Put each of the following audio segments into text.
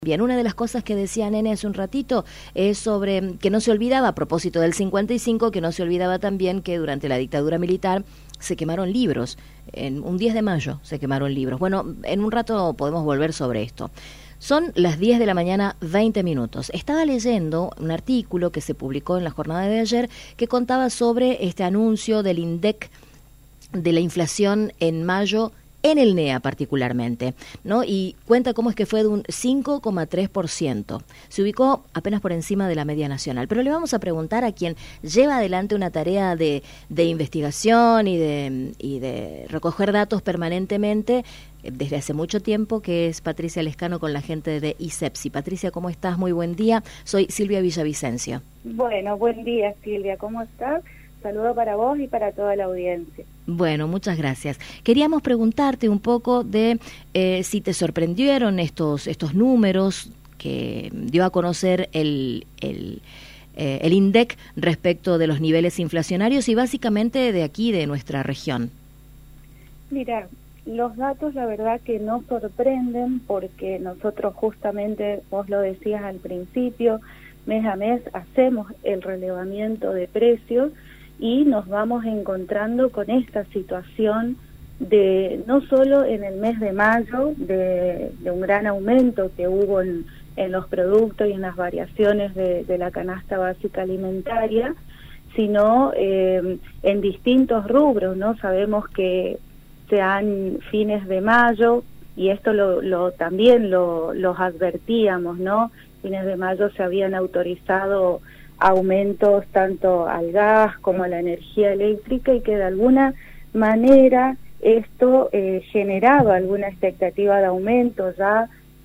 Bien, una de las cosas que decía Nene hace un ratito es sobre que no se olvidaba, a propósito del 55, que no se olvidaba también que durante la dictadura militar se quemaron libros. En un 10 de mayo se quemaron libros. Bueno, en un rato podemos volver sobre esto. Son las 10 de la mañana, 20 minutos. Estaba leyendo un artículo que se publicó en la jornada de ayer que contaba sobre este anuncio del INDEC de la inflación en mayo en el NEA particularmente, ¿no? Y cuenta cómo es que fue de un 5,3%. Se ubicó apenas por encima de la media nacional. Pero le vamos a preguntar a quien lleva adelante una tarea de investigación y de recoger datos permanentemente desde hace mucho tiempo, que es Patricia Lescano con la gente de ISEPSI. Patricia, ¿cómo estás? Muy buen día. Soy Silvia Villavicencio. Bueno, buen día, Silvia. ¿Cómo estás? Saludo para vos y para toda la audiencia. Bueno, muchas gracias. Queríamos preguntarte un poco de si te sorprendieron estos números que dio a conocer el INDEC respecto de los niveles inflacionarios y básicamente de aquí, de nuestra región. Mira, los datos la verdad que no sorprenden porque nosotros justamente, vos lo decías al principio, mes a mes hacemos el relevamiento de precios y nos vamos encontrando con esta situación de, no solo en el mes de mayo, de un gran aumento que hubo en los productos y en las variaciones de la canasta básica alimentaria, sino en distintos rubros, ¿no? Sabemos que sean fines de mayo, y esto también los advertíamos, ¿no? Fines de mayo se habían autorizado aumentos tanto al gas como a la energía eléctrica y que de alguna manera esto generaba alguna expectativa de aumento ya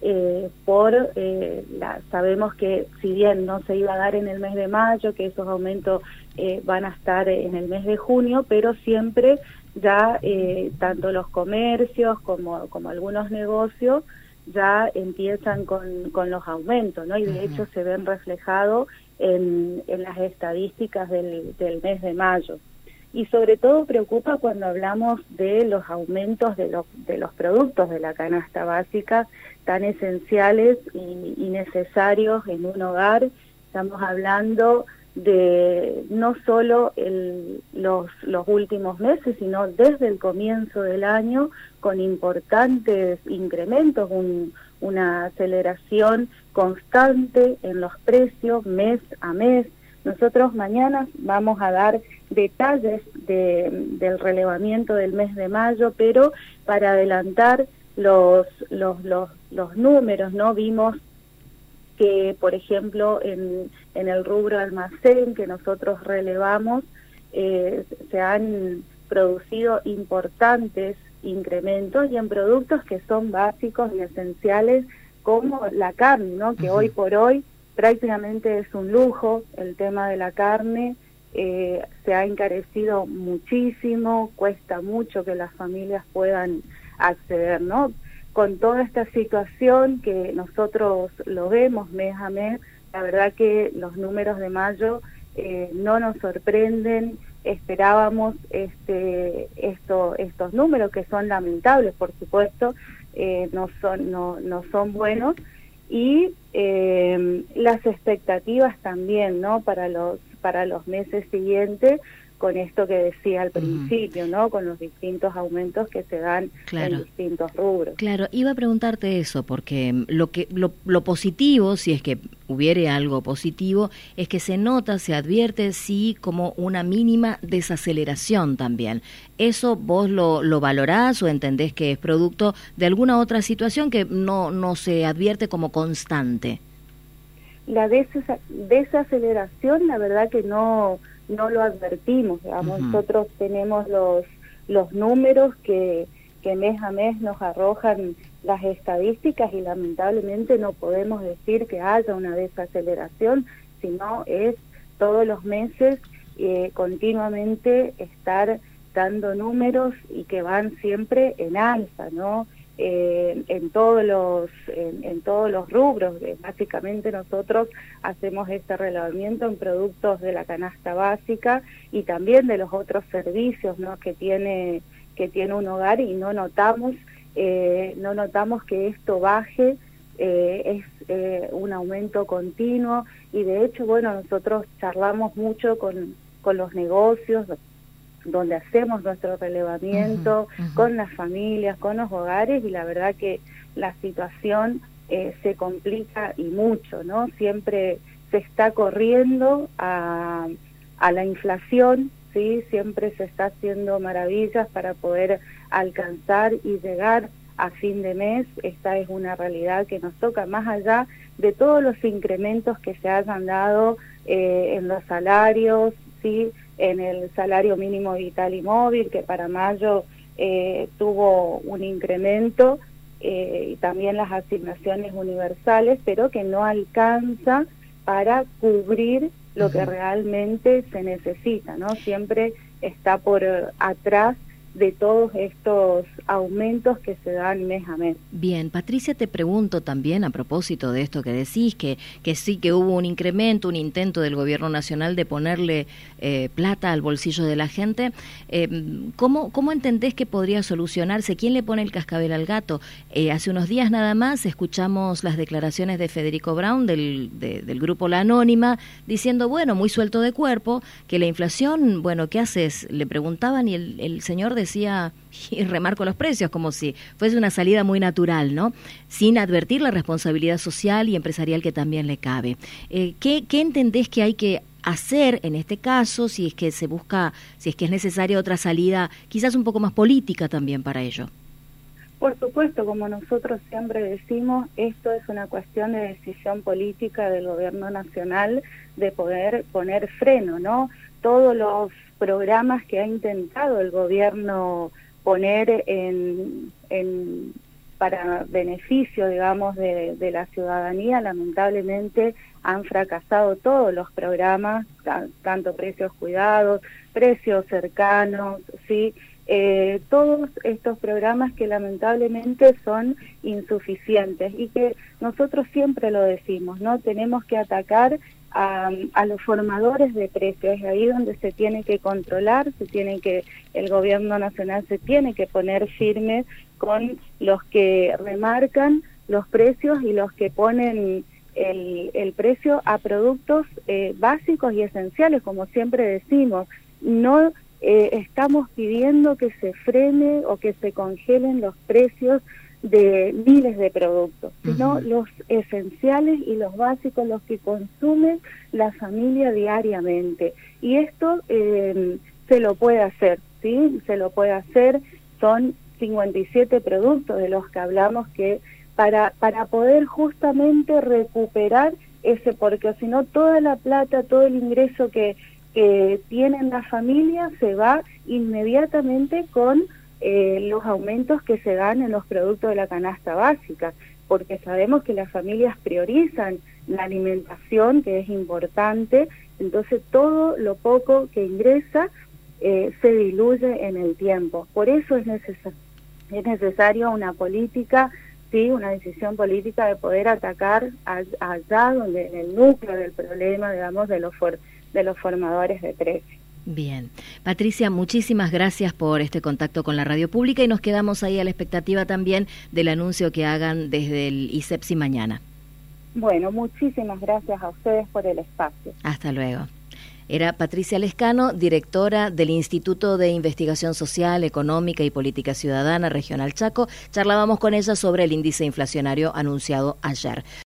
sabemos que si bien no se iba a dar en el mes de mayo, que esos aumentos van a estar en el mes de junio, pero siempre ya tanto los comercios como algunos negocios ya empiezan con los aumentos, ¿no? Y de hecho se ven reflejados en las estadísticas del mes de mayo. Y sobre todo preocupa cuando hablamos de los aumentos de los productos de la canasta básica tan esenciales y necesarios en un hogar. Estamos hablando de no solo los últimos meses, sino desde el comienzo del año, con importantes incrementos, una aceleración constante en los precios mes a mes. Nosotros mañana vamos a dar detalles del relevamiento del mes de mayo, pero para adelantar los números, ¿no? Vimos que, por ejemplo, en el rubro almacén que nosotros relevamos, se han producido importantes incrementos y en productos que son básicos y esenciales como la carne, ¿no? Que hoy por hoy prácticamente es un lujo el tema de la carne. Se ha encarecido muchísimo, cuesta mucho que las familias puedan acceder, ¿no? Con toda esta situación que nosotros lo vemos mes a mes, la verdad que los números de mayo no nos sorprenden. Esperábamos estos números que son lamentables, por supuesto, no son buenos, y las expectativas también, ¿no? Para los meses siguientes, con esto que decía al principio, ¿no? Con los distintos aumentos que se dan en distintos rubros. Claro, iba a preguntarte eso, porque lo positivo, si es que hubiere algo positivo, es que se nota, se advierte, sí, como una mínima desaceleración también. ¿Eso vos lo valorás o entendés que es producto de alguna otra situación que no se advierte como constante? La desaceleración, la verdad que no lo advertimos, digamos. Nosotros tenemos los números que mes a mes nos arrojan las estadísticas y lamentablemente no podemos decir que haya una desaceleración, sino es todos los meses continuamente estar dando números y que van siempre en alza, ¿no? En todos los rubros. Básicamente nosotros hacemos este relevamiento en productos de la canasta básica y también de los otros servicios, ¿no? que tiene un hogar, y no notamos que esto baje es un aumento continuo y de hecho, bueno, nosotros charlamos mucho con los negocios, donde hacemos nuestro relevamiento, con las familias, con los hogares, y la verdad que la situación se complica y mucho, ¿no? Siempre se está corriendo a la inflación, ¿sí? Siempre se está haciendo maravillas para poder alcanzar y llegar a fin de mes. Esta es una realidad que nos toca, más allá de todos los incrementos que se hayan dado en los salarios, ¿sí? En el salario mínimo vital y móvil, que para mayo tuvo un incremento, y también las asignaciones universales, pero que no alcanza para cubrir lo que realmente se necesita, ¿no? Siempre está por atrás de todos estos aumentos que se dan mes a mes. Bien, Patricia, te pregunto también a propósito de esto que decís, que sí que hubo un incremento, un intento del gobierno nacional de ponerle plata al bolsillo de la gente. ¿Cómo entendés que podría solucionarse? ¿Quién le pone el cascabel al gato? Hace unos días nada más escuchamos las declaraciones de Federico Braun del grupo La Anónima, diciendo, bueno, muy suelto de cuerpo, que la inflación, bueno, ¿qué haces? Le preguntaban y el señor decía, y remarco los precios, como si fuese una salida muy natural, ¿no? Sin advertir la responsabilidad social y empresarial que también le cabe. ¿Qué entendés que hay que hacer en este caso, si es que se busca, si es que es necesaria otra salida, quizás un poco más política también para ello? Por supuesto, como nosotros siempre decimos, esto es una cuestión de decisión política del gobierno nacional de poder poner freno, ¿no? Todos los programas que ha intentado el gobierno poner para beneficio, digamos, de la ciudadanía, lamentablemente han fracasado todos los programas, tanto precios cuidados, precios cercanos, ¿sí? Todos estos programas que lamentablemente son insuficientes y que nosotros siempre lo decimos, ¿no? Tenemos que atacar a los formadores de precios, es ahí donde se tiene que controlar, el gobierno nacional se tiene que poner firme con los que remarcan los precios y los que ponen el precio a productos básicos y esenciales, como siempre decimos. No estamos pidiendo que se frene o que se congelen los precios de miles de productos, sino los esenciales y los básicos, los que consumen la familia diariamente. Y esto se lo puede hacer, ¿sí? Se lo puede hacer, son 57 productos de los que hablamos que para poder justamente recuperar ese, porque si no toda la plata, todo el ingreso que tienen las familias se va inmediatamente con los aumentos que se dan en los productos de la canasta básica, porque sabemos que las familias priorizan la alimentación, que es importante, entonces todo lo poco que ingresa se diluye en el tiempo. Por eso es necesario una política, sí, una decisión política de poder atacar allá donde en el núcleo del problema, digamos, de los formadores de precios. Bien. Patricia, muchísimas gracias por este contacto con la radio pública y nos quedamos ahí a la expectativa también del anuncio que hagan desde el ISEPSI mañana. Bueno, muchísimas gracias a ustedes por el espacio. Hasta luego. Era Patricia Lescano, directora del Instituto de Investigación Social, Económica y Política Ciudadana Regional Chaco. Charlábamos con ella sobre el índice inflacionario anunciado ayer.